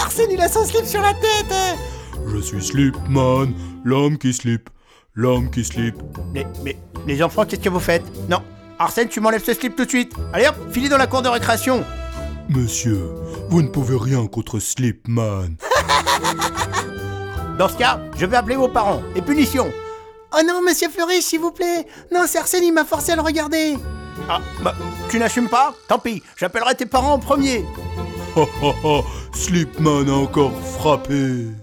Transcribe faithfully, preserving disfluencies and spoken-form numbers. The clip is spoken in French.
Arsène, il a son slip sur la tête. Je suis Slipman, l'homme qui slip, l'homme qui slip. Mais, mais, les enfants, qu'est-ce que vous faites? Non, Arsène, tu m'enlèves ce slip tout de suite. Allez hop, filez dans la cour de récréation. Monsieur, vous ne pouvez rien contre Slipman. Dans ce cas, je vais appeler vos parents. Et punition. Oh non, monsieur Fleury, s'il vous plaît. Non, c'est Arsène, il m'a forcé à le regarder. Ah, bah, tu n'assumes pas? Tant pis, j'appellerai tes parents en premier. Ha ha ha, Slipman a encore frappé.